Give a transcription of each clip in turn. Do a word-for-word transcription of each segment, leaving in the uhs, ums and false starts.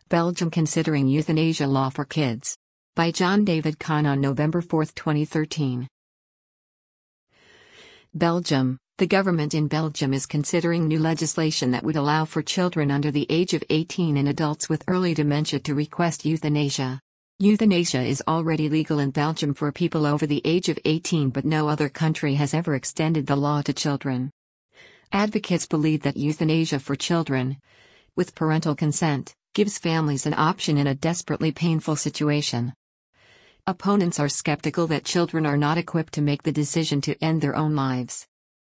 Belgium considering euthanasia law for kids. By John David Kahn on November fourth, twenty thirteen. Belgium. The government in Belgium is considering new legislation that would allow for children under the age of eighteen and adults with early dementia to request euthanasia. Euthanasia is already legal in Belgium for people over the age of eighteen, but no other country has ever extended the law to children. Advocates believe that euthanasia for children, with parental consent, gives families an option in a desperately painful situation. Opponents are skeptical that children are not equipped to make the decision to end their own lives.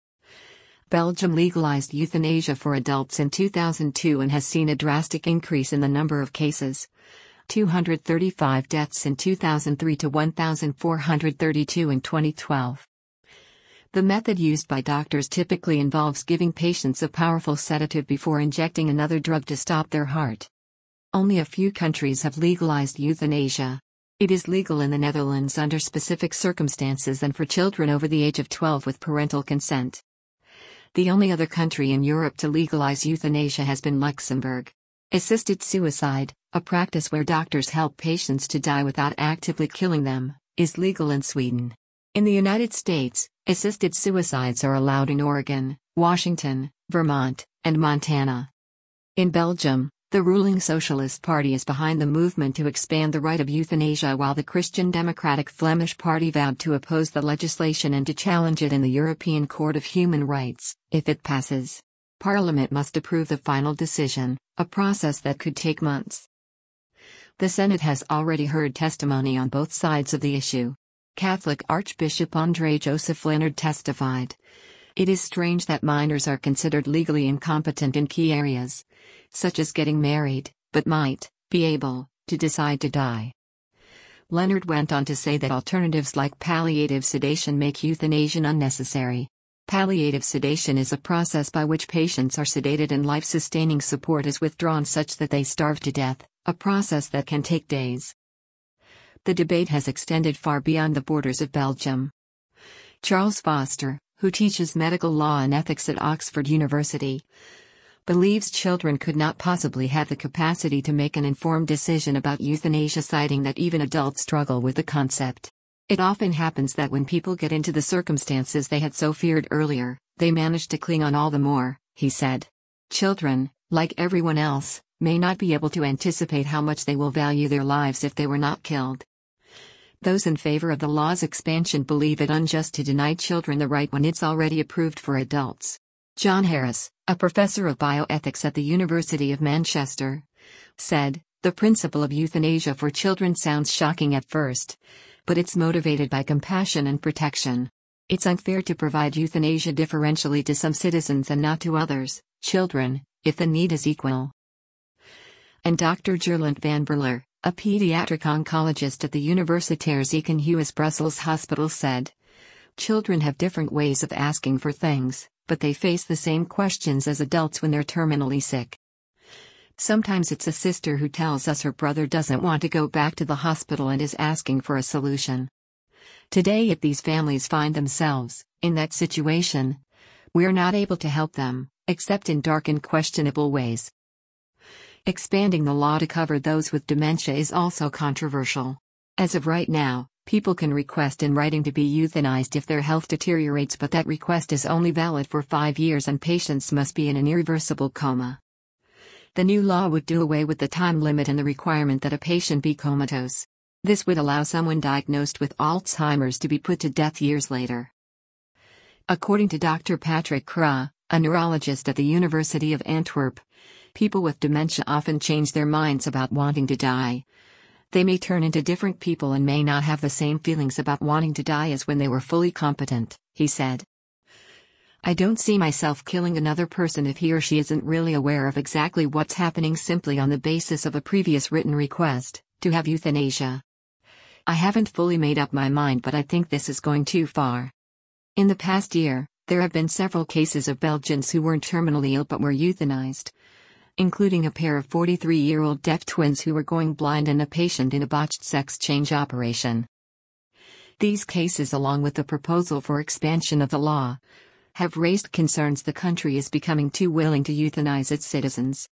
Belgium legalized euthanasia for adults in two thousand two and has seen a drastic increase in the number of cases. two hundred thirty-five deaths in two thousand three to one thousand four hundred thirty-two in twenty twelve. The method used by doctors typically involves giving patients a powerful sedative before injecting another drug to stop their heart. Only a few countries have legalized euthanasia. It is legal in the Netherlands under specific circumstances and for children over the age of twelve with parental consent. The only other country in Europe to legalize euthanasia has been Luxembourg. Assisted suicide, a practice where doctors help patients to die without actively killing them, is legal in Sweden. In the United States, assisted suicides are allowed in Oregon, Washington, Vermont, and Montana. In Belgium, the ruling Socialist Party is behind the movement to expand the right of euthanasia, while the Christian Democratic Flemish Party vowed to oppose the legislation and to challenge it in the European Court of Human Rights, if it passes. Parliament must approve the final decision, a process that could take months. The Senate has already heard testimony on both sides of the issue. Catholic Archbishop André Joseph Leonard testified. It is strange that minors are considered legally incompetent in key areas, such as getting married, but might be able to decide to die. Leonard went on to say that alternatives like palliative sedation make euthanasia unnecessary. Palliative sedation is a process by which patients are sedated and life-sustaining support is withdrawn such that they starve to death, a process that can take days. The debate has extended far beyond the borders of Belgium. Charles Foster, who teaches medical law and ethics at Oxford University, believes children could not possibly have the capacity to make an informed decision about euthanasia, citing that even adults struggle with the concept. It often happens that when people get into the circumstances they had so feared earlier, they manage to cling on all the more, he said. Children, like everyone else, may not be able to anticipate how much they will value their lives if they were not killed. Those in favor of the law's expansion believe it unjust to deny children the right when it's already approved for adults. John Harris, a professor of bioethics at the University of Manchester, said, "The principle of euthanasia for children sounds shocking at first, but it's motivated by compassion and protection. It's unfair to provide euthanasia differentially to some citizens and not to others, children, if the need is equal." And Doctor Gerland van Berler, a pediatric oncologist at the Universitair Ziekenhuis Brussels Hospital, said, "Children have different ways of asking for things, but they face the same questions as adults when they're terminally sick. Sometimes it's a sister who tells us her brother doesn't want to go back to the hospital and is asking for a solution. Today, if these families find themselves in that situation, we're not able to help them, except in dark and questionable ways." Expanding the law to cover those with dementia is also controversial. As of right now, people can request in writing to be euthanized if their health deteriorates, but that request is only valid for five years and patients must be in an irreversible coma. The new law would do away with the time limit and the requirement that a patient be comatose. This would allow someone diagnosed with Alzheimer's to be put to death years later. According to Doctor Patrick Krah, a neurologist at the University of Antwerp, people with dementia often change their minds about wanting to die. They may turn into different people and may not have the same feelings about wanting to die as when they were fully competent, he said. "I don't see myself killing another person if he or she isn't really aware of exactly what's happening simply on the basis of a previous written request to have euthanasia. I haven't fully made up my mind, but I think this is going too far." In the past year, there have been several cases of Belgians who weren't terminally ill but were euthanized, including a pair of forty-three-year-old deaf twins who were going blind and a patient in a botched sex change operation. These cases, along with the proposal for expansion of the law, have raised concerns the country is becoming too willing to euthanize its citizens.